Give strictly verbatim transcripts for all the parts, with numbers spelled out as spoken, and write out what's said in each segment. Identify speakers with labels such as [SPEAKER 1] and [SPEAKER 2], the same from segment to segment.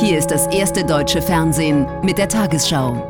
[SPEAKER 1] Hier ist das erste deutsche Fernsehen mit der Tagesschau.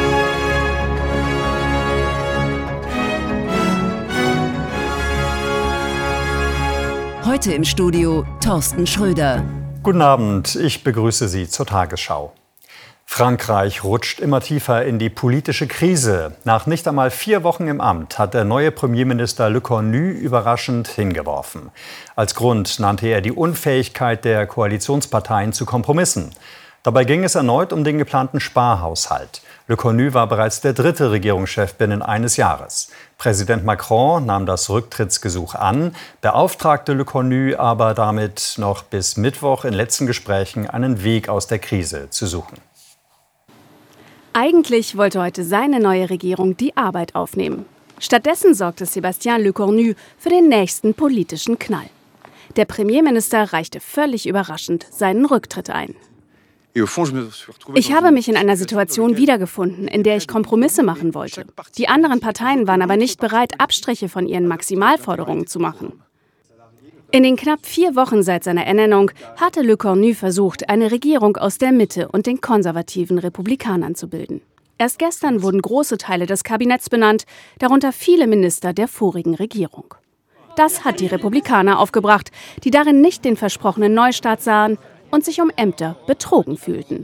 [SPEAKER 1] Heute im Studio Thorsten Schröder.
[SPEAKER 2] Guten Abend, ich begrüße Sie zur Tagesschau. Frankreich rutscht immer tiefer in die politische Krise. Nach nicht einmal vier Wochen im Amt hat der neue Premierminister Le Cornu überraschend hingeworfen. Als Grund nannte er die Unfähigkeit der Koalitionsparteien zu Kompromissen. Dabei ging es erneut um den geplanten Sparhaushalt. Le Cornu war bereits der dritte Regierungschef binnen eines Jahres. Präsident Macron nahm das Rücktrittsgesuch an, beauftragte Le Cornu aber damit noch bis Mittwoch in letzten Gesprächen einen Weg aus der Krise zu suchen.
[SPEAKER 3] Eigentlich wollte heute seine neue Regierung die Arbeit aufnehmen. Stattdessen sorgte Sébastien Le Cornu für den nächsten politischen Knall. Der Premierminister reichte völlig überraschend seinen Rücktritt ein. Ich habe mich in einer Situation wiedergefunden, in der ich Kompromisse machen wollte. Die anderen Parteien waren aber nicht bereit, Abstriche von ihren Maximalforderungen zu machen. In den knapp vier Wochen seit seiner Ernennung hatte Le Cornu versucht, eine Regierung aus der Mitte und den konservativen Republikanern zu bilden. Erst gestern wurden große Teile des Kabinetts benannt, darunter viele Minister der vorigen Regierung. Das hat die Republikaner aufgebracht, die darin nicht den versprochenen Neustart sahen und sich um Ämter betrogen fühlten.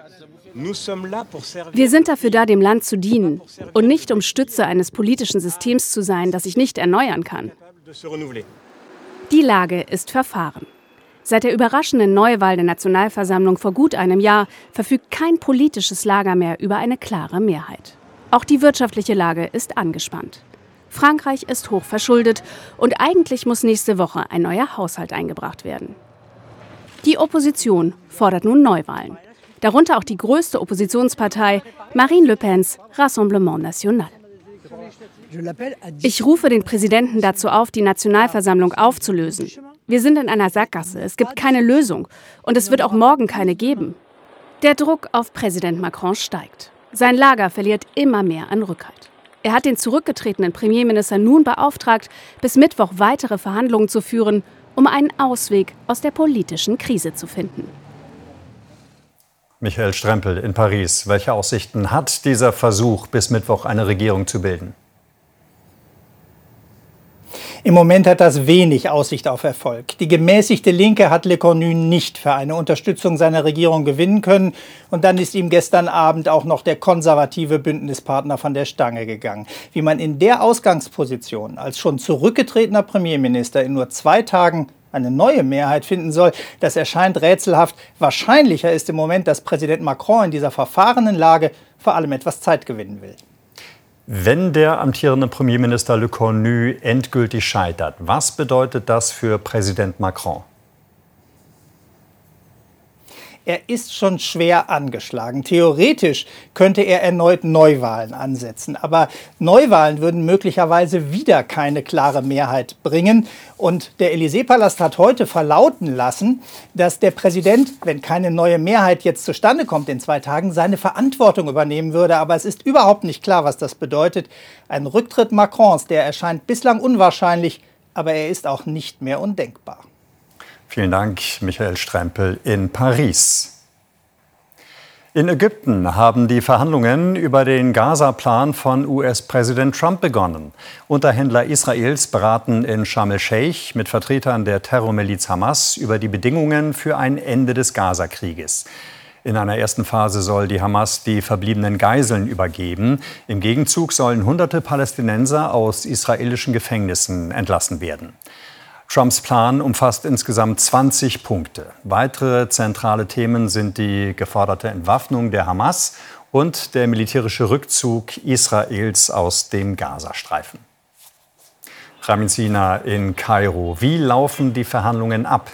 [SPEAKER 3] Wir sind dafür da, dem Land zu dienen und nicht um Stütze eines politischen Systems zu sein, das sich nicht erneuern kann. Die Lage ist verfahren. Seit der überraschenden Neuwahl der Nationalversammlung vor gut einem Jahr verfügt kein politisches Lager mehr über eine klare Mehrheit. Auch die wirtschaftliche Lage ist angespannt. Frankreich ist hoch verschuldet und eigentlich muss nächste Woche ein neuer Haushalt eingebracht werden. Die Opposition fordert nun Neuwahlen. Darunter auch die größte Oppositionspartei, Marine Le Pens Rassemblement National. Ich rufe den Präsidenten dazu auf, die Nationalversammlung aufzulösen. Wir sind in einer Sackgasse, es gibt keine Lösung und es wird auch morgen keine geben. Der Druck auf Präsident Macron steigt. Sein Lager verliert immer mehr an Rückhalt. Er hat den zurückgetretenen Premierminister nun beauftragt, bis Mittwoch weitere Verhandlungen zu führen, um einen Ausweg aus der politischen Krise zu finden.
[SPEAKER 2] Michael Strempel in Paris. Welche Aussichten hat dieser Versuch, bis Mittwoch eine Regierung zu bilden?
[SPEAKER 4] Im Moment hat das wenig Aussicht auf Erfolg. Die gemäßigte Linke hat Le Cornu nicht für eine Unterstützung seiner Regierung gewinnen können. Und dann ist ihm gestern Abend auch noch der konservative Bündnispartner von der Stange gegangen. Wie man in der Ausgangsposition als schon zurückgetretener Premierminister in nur zwei Tagen eine neue Mehrheit finden soll, das erscheint rätselhaft. Wahrscheinlicher ist im Moment, dass Präsident Macron in dieser verfahrenen Lage vor allem etwas Zeit gewinnen will.
[SPEAKER 2] Wenn der amtierende Premierminister Le Cornu endgültig scheitert, was bedeutet das für Präsident Macron?
[SPEAKER 4] Er ist schon schwer angeschlagen. Theoretisch könnte er erneut Neuwahlen ansetzen. Aber Neuwahlen würden möglicherweise wieder keine klare Mehrheit bringen. Und der Élysée-Palast hat heute verlauten lassen, dass der Präsident, wenn keine neue Mehrheit jetzt zustande kommt in zwei Tagen, seine Verantwortung übernehmen würde. Aber es ist überhaupt nicht klar, was das bedeutet. Ein Rücktritt Macrons, der erscheint bislang unwahrscheinlich, aber er ist auch nicht mehr undenkbar.
[SPEAKER 2] Vielen Dank, Michael Strempel in Paris. In Ägypten haben die Verhandlungen über den Gaza-Plan von U S-Präsident Trump begonnen. Unterhändler Israels beraten in Sharm el-Sheikh mit Vertretern der Terrormiliz Hamas über die Bedingungen für ein Ende des Gaza-Krieges. In einer ersten Phase soll die Hamas die verbliebenen Geiseln übergeben. Im Gegenzug sollen hunderte Palästinenser aus israelischen Gefängnissen entlassen werden. Trumps Plan umfasst insgesamt zwanzig Punkte. Weitere zentrale Themen sind die geforderte Entwaffnung der Hamas und der militärische Rückzug Israels aus dem Gazastreifen. Ramin Sina in Kairo. Wie laufen die Verhandlungen ab?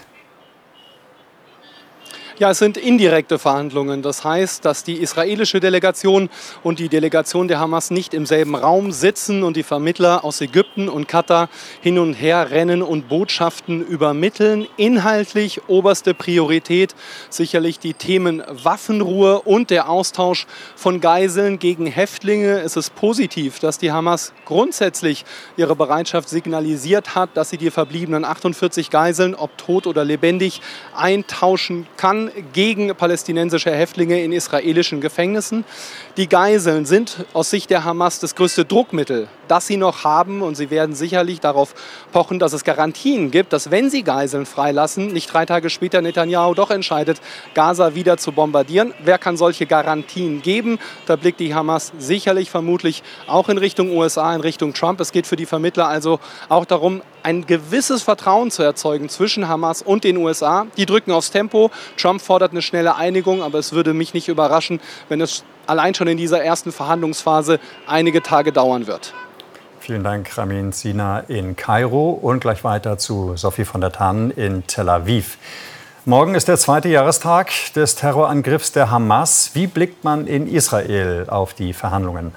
[SPEAKER 5] Ja, es sind indirekte Verhandlungen. Das heißt, dass die israelische Delegation und die Delegation der Hamas nicht im selben Raum sitzen und die Vermittler aus Ägypten und Katar hin und her rennen und Botschaften übermitteln. Inhaltlich oberste Priorität sicherlich die Themen Waffenruhe und der Austausch von Geiseln gegen Häftlinge. Es ist positiv, dass die Hamas grundsätzlich ihre Bereitschaft signalisiert hat, dass sie die verbliebenen achtundvierzig Geiseln, ob tot oder lebendig, eintauschen kann. Demonstrationen gegen palästinensische Häftlinge in israelischen Gefängnissen. Die Geiseln sind aus Sicht der Hamas das größte Druckmittel, das sie noch haben. Und sie werden sicherlich darauf pochen, dass es Garantien gibt, dass, wenn sie Geiseln freilassen, nicht drei Tage später Netanyahu doch entscheidet, Gaza wieder zu bombardieren. Wer kann solche Garantien geben? Da blickt die Hamas sicherlich vermutlich auch in Richtung U S A, in Richtung Trump. Es geht für die Vermittler also auch darum, ein gewisses Vertrauen zu erzeugen zwischen Hamas und den U S A. Die drücken aufs Tempo. Trump fordert eine schnelle Einigung, aber es würde mich nicht überraschen, wenn es allein schon in dieser ersten Verhandlungsphase einige Tage dauern wird.
[SPEAKER 2] Vielen Dank, Ramin Sina in Kairo, und gleich weiter zu Sophie von der Tann in Tel Aviv. Morgen ist der zweite Jahrestag des Terrorangriffs der Hamas. Wie blickt man in Israel auf die Verhandlungen?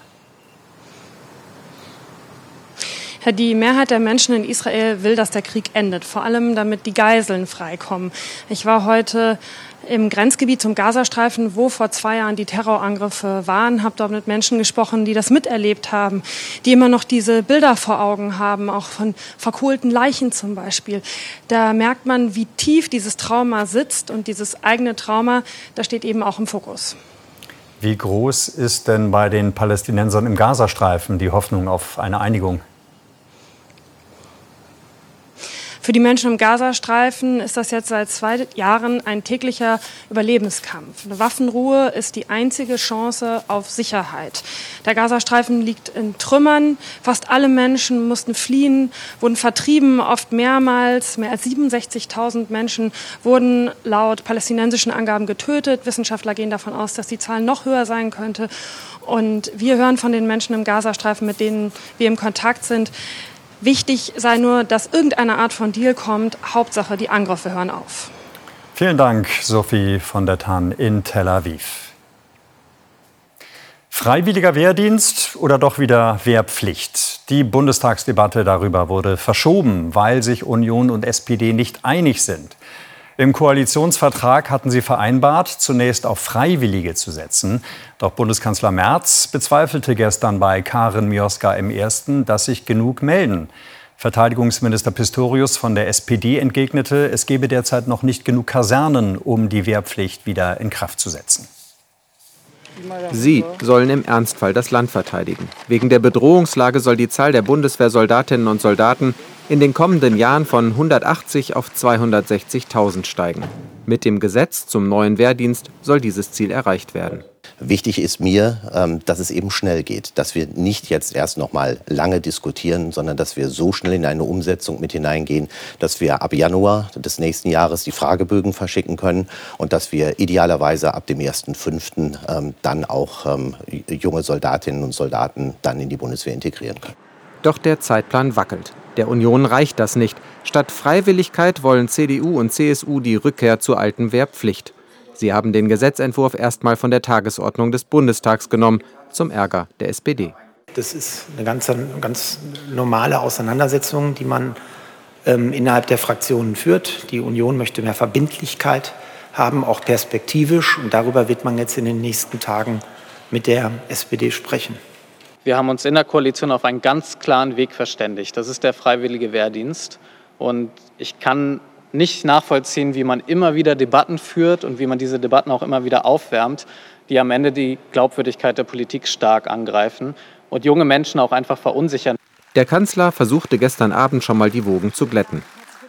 [SPEAKER 6] Die Mehrheit der Menschen in Israel will, dass der Krieg endet, vor allem damit die Geiseln freikommen. Ich war heute im Grenzgebiet zum Gazastreifen, wo vor zwei Jahren die Terrorangriffe waren, habe dort mit Menschen gesprochen, die das miterlebt haben, die immer noch diese Bilder vor Augen haben, auch von verkohlten Leichen zum Beispiel. Da merkt man, wie tief dieses Trauma sitzt, und dieses eigene Trauma, das steht eben auch im Fokus.
[SPEAKER 2] Wie groß ist denn bei den Palästinensern im Gazastreifen die Hoffnung auf eine Einigung?
[SPEAKER 6] Für die Menschen im Gazastreifen ist das jetzt seit zwei Jahren ein täglicher Überlebenskampf. Eine Waffenruhe ist die einzige Chance auf Sicherheit. Der Gazastreifen liegt in Trümmern. Fast alle Menschen mussten fliehen, wurden vertrieben, oft mehrmals. Mehr als siebenundsechzigtausend Menschen wurden laut palästinensischen Angaben getötet. Wissenschaftler gehen davon aus, dass die Zahl noch höher sein könnte. Und wir hören von den Menschen im Gazastreifen, mit denen wir im Kontakt sind, wichtig sei nur, dass irgendeine Art von Deal kommt. Hauptsache, die Angriffe hören auf.
[SPEAKER 2] Vielen Dank, Sophie von der Tann in Tel Aviv. Freiwilliger Wehrdienst oder doch wieder Wehrpflicht? Die Bundestagsdebatte darüber wurde verschoben, weil sich Union und S P D nicht einig sind. Im Koalitionsvertrag hatten sie vereinbart, zunächst auf Freiwillige zu setzen. Doch Bundeskanzler Merz bezweifelte gestern bei Karin Mioska im Ersten, dass sich genug melden. Verteidigungsminister Pistorius von der S P D entgegnete, es gebe derzeit noch nicht genug Kasernen, um die Wehrpflicht wieder in Kraft zu setzen.
[SPEAKER 7] Sie sollen im Ernstfall das Land verteidigen. Wegen der Bedrohungslage soll die Zahl der Bundeswehrsoldatinnen und Soldaten in den kommenden Jahren von hundertachtzig auf zweihundertsechzigtausend steigen. Mit dem Gesetz zum neuen Wehrdienst soll dieses Ziel erreicht werden.
[SPEAKER 8] Wichtig ist mir, dass es eben schnell geht, dass wir nicht jetzt erst noch mal lange diskutieren, sondern dass wir so schnell in eine Umsetzung mit hineingehen, dass wir ab Januar des nächsten Jahres die Fragebögen verschicken können und dass wir idealerweise ab dem ersten fünften dann auch junge Soldatinnen und Soldaten dann in die Bundeswehr integrieren können.
[SPEAKER 7] Doch der Zeitplan wackelt. Der Union reicht das nicht. Statt Freiwilligkeit wollen C D U und C S U die Rückkehr zur alten Wehrpflicht. Sie haben den Gesetzentwurf erstmal von der Tagesordnung des Bundestags genommen, zum Ärger der S P D.
[SPEAKER 9] Das ist eine ganz, ganz normale Auseinandersetzung, die man ähm, innerhalb der Fraktionen führt. Die Union möchte mehr Verbindlichkeit haben, auch perspektivisch. Und darüber wird man jetzt in den nächsten Tagen mit der S P D sprechen.
[SPEAKER 10] Wir haben uns in der Koalition auf einen ganz klaren Weg verständigt. Das ist der freiwillige Wehrdienst. Und ich kann nicht nachvollziehen, wie man immer wieder Debatten führt und wie man diese Debatten auch immer wieder aufwärmt, die am Ende die Glaubwürdigkeit der Politik stark angreifen und junge Menschen auch einfach verunsichern.
[SPEAKER 7] Der Kanzler versuchte gestern Abend schon mal die Wogen zu glätten.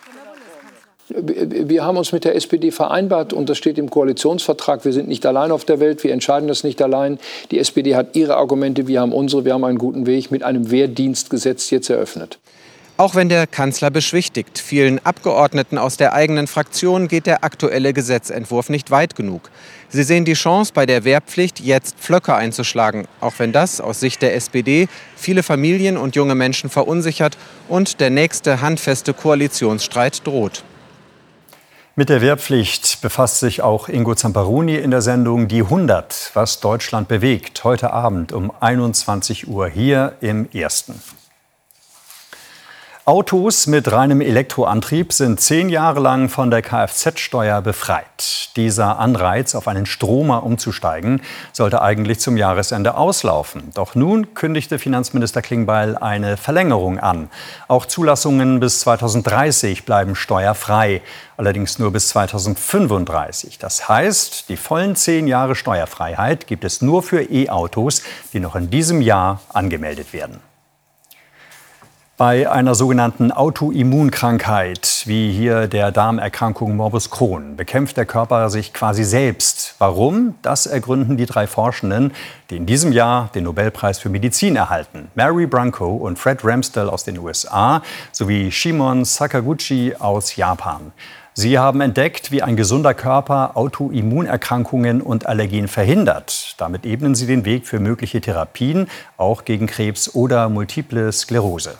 [SPEAKER 11] Wir haben uns mit der S P D vereinbart und das steht im Koalitionsvertrag. Wir sind nicht allein auf der Welt, wir entscheiden das nicht allein. Die S P D hat ihre Argumente, wir haben unsere. Wir haben einen guten Weg mit einem Wehrdienstgesetz jetzt eröffnet.
[SPEAKER 7] Auch wenn der Kanzler beschwichtigt, vielen Abgeordneten aus der eigenen Fraktion geht der aktuelle Gesetzentwurf nicht weit genug. Sie sehen die Chance, bei der Wehrpflicht jetzt Pflöcke einzuschlagen, auch wenn das aus Sicht der S P D viele Familien und junge Menschen verunsichert und der nächste handfeste Koalitionsstreit droht.
[SPEAKER 2] Mit der Wehrpflicht befasst sich auch Ingo Zamparoni in der Sendung Die hundert, was Deutschland bewegt, heute Abend um einundzwanzig Uhr hier im Ersten. Autos mit reinem Elektroantrieb sind zehn Jahre lang von der Kfz-Steuer befreit. Dieser Anreiz, auf einen Stromer umzusteigen, sollte eigentlich zum Jahresende auslaufen. Doch nun kündigte Finanzminister Klingbeil eine Verlängerung an. Auch Zulassungen bis zweitausenddreißig bleiben steuerfrei, allerdings nur bis zweitausendfünfunddreißig. Das heißt, die vollen zehn Jahre Steuerfreiheit gibt es nur für E-Autos, die noch in diesem Jahr angemeldet werden. Bei einer sogenannten Autoimmunkrankheit, wie hier der Darmerkrankung Morbus Crohn, bekämpft der Körper sich quasi selbst. Warum? Das ergründen die drei Forschenden, die in diesem Jahr den Nobelpreis für Medizin erhalten. Mary Branco und Fred Ramsdell aus den U S A sowie Shimon Sakaguchi aus Japan. Sie haben entdeckt, wie ein gesunder Körper Autoimmunerkrankungen und Allergien verhindert. Damit ebnen sie den Weg für mögliche Therapien, auch gegen Krebs oder Multiple Sklerose.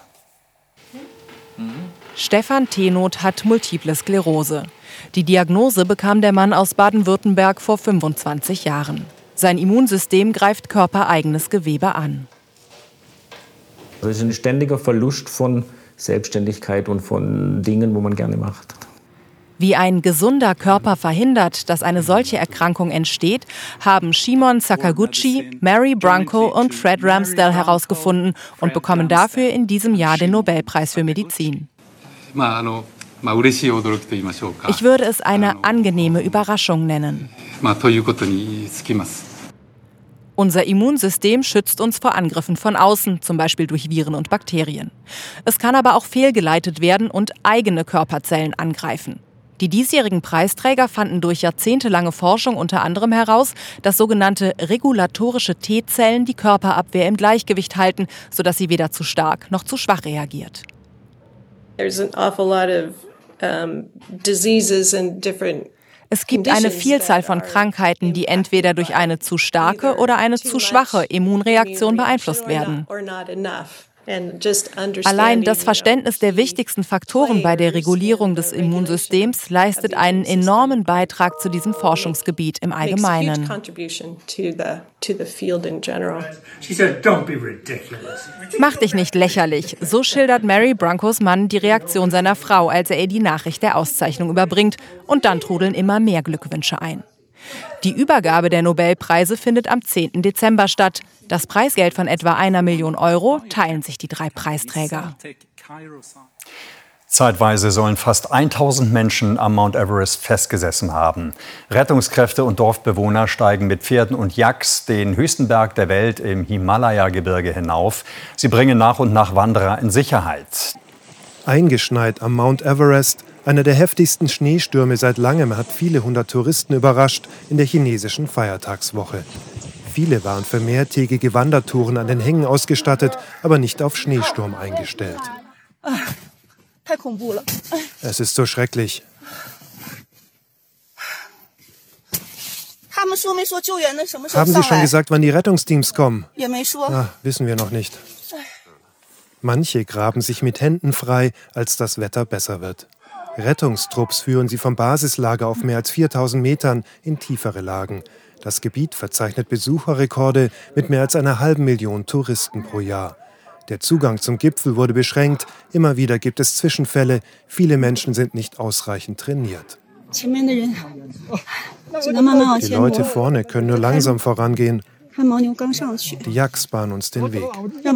[SPEAKER 12] Stefan Tenoth hat Multiple Sklerose. Die Diagnose bekam der Mann aus Baden-Württemberg vor fünfundzwanzig Jahren. Sein Immunsystem greift körpereigenes Gewebe an.
[SPEAKER 13] Es ist ein ständiger Verlust von Selbstständigkeit und von Dingen, wo man gerne macht.
[SPEAKER 12] Wie ein gesunder Körper verhindert, dass eine solche Erkrankung entsteht, haben Shimon Sakaguchi, Mary Branco und Fred Ramsdell herausgefunden und bekommen dafür in diesem Jahr den Nobelpreis für Medizin. Ich würde es eine angenehme Überraschung nennen. Unser Immunsystem schützt uns vor Angriffen von außen, zum Beispiel durch Viren und Bakterien. Es kann aber auch fehlgeleitet werden und eigene Körperzellen angreifen. Die diesjährigen Preisträger fanden durch jahrzehntelange Forschung unter anderem heraus, dass sogenannte regulatorische T-Zellen die Körperabwehr im Gleichgewicht halten, sodass sie weder zu stark noch zu schwach reagiert. Es gibt eine Vielzahl von Krankheiten, die entweder durch eine zu starke oder eine zu schwache Immunreaktion beeinflusst werden. Allein das Verständnis der wichtigsten Faktoren bei der Regulierung des Immunsystems leistet einen enormen Beitrag zu diesem Forschungsgebiet im Allgemeinen. Mach dich nicht lächerlich, so schildert Mary Brancos Mann die Reaktion seiner Frau, als er ihr die Nachricht der Auszeichnung überbringt. Und dann trudeln immer mehr Glückwünsche ein. Die Übergabe der Nobelpreise findet am zehnten Dezember statt. Das Preisgeld von etwa einer Million Euro teilen sich die drei Preisträger.
[SPEAKER 2] Zeitweise sollen fast tausend Menschen am Mount Everest festgesessen haben. Rettungskräfte und Dorfbewohner steigen mit Pferden und Yaks den höchsten Berg der Welt im Himalaya-Gebirge hinauf. Sie bringen nach und nach Wanderer in Sicherheit.
[SPEAKER 14] Eingeschneit am Mount Everest. Einer der heftigsten Schneestürme seit langem hat viele hundert Touristen überrascht in der chinesischen Feiertagswoche. Viele waren für mehrtägige Wandertouren an den Hängen ausgestattet, aber nicht auf Schneesturm eingestellt. Es ist so schrecklich. Haben Sie schon gesagt, wann die Rettungsteams kommen? Ah, wissen wir noch nicht. Manche graben sich mit Händen frei, als das Wetter besser wird. Rettungstrupps führen sie vom Basislager auf mehr als viertausend Metern in tiefere Lagen. Das Gebiet verzeichnet Besucherrekorde mit mehr als einer halben Million Touristen pro Jahr. Der Zugang zum Gipfel wurde beschränkt. Immer wieder gibt es Zwischenfälle. Viele Menschen sind nicht ausreichend trainiert. Die Leute vorne können nur langsam vorangehen. Die Yaks bahnen uns den Weg.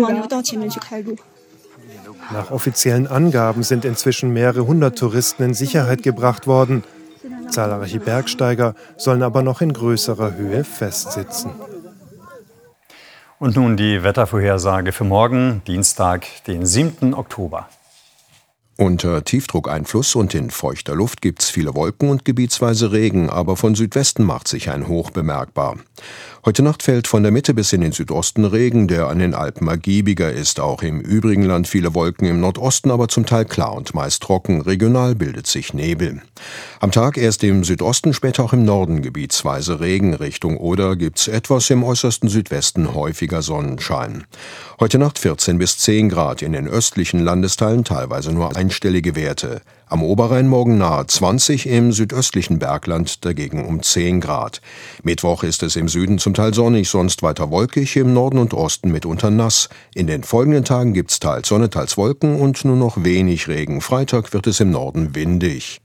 [SPEAKER 14] Nach offiziellen Angaben sind inzwischen mehrere hundert Touristen in Sicherheit gebracht worden. Zahlreiche Bergsteiger sollen aber noch in größerer Höhe festsitzen.
[SPEAKER 2] Und nun die Wettervorhersage für morgen, Dienstag, den siebten Oktober.
[SPEAKER 15] Unter Tiefdruckeinfluss und in feuchter Luft gibt es viele Wolken und gebietsweise Regen, aber von Südwesten macht sich ein Hoch bemerkbar. Heute Nacht fällt von der Mitte bis in den Südosten Regen, der an den Alpen ergiebiger ist. Auch im übrigen Land viele Wolken, im Nordosten aber zum Teil klar und meist trocken. Regional bildet sich Nebel. Am Tag erst im Südosten, später auch im Norden gebietsweise Regen. Richtung Oder gibt's etwas, im äußersten Südwesten häufiger Sonnenschein. Heute Nacht vierzehn bis zehn Grad, in den östlichen Landesteilen teilweise nur einstellige Werte. Am Oberrhein morgen nahe zwanzig, im südöstlichen Bergland dagegen um zehn Grad. Mittwoch ist es im Süden zum Teil sonnig, sonst weiter wolkig, im Norden und Osten mitunter nass. In den folgenden Tagen gibt's teils Sonne, teils Wolken und nur noch wenig Regen. Freitag wird es im Norden windig.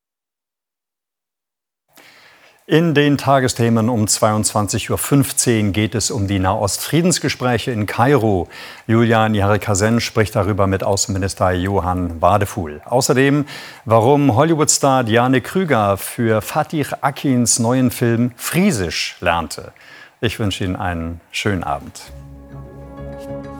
[SPEAKER 2] In den Tagesthemen um zweiundzwanzig Uhr fünfzehn geht es um die Nahost-Friedensgespräche in Kairo. Julian Yarekasen spricht darüber mit Außenminister Johann Wadefuhl. Außerdem, warum Hollywood-Star Diane Krüger für Fatih Akins neuen Film Friesisch lernte. Ich wünsche Ihnen einen schönen Abend.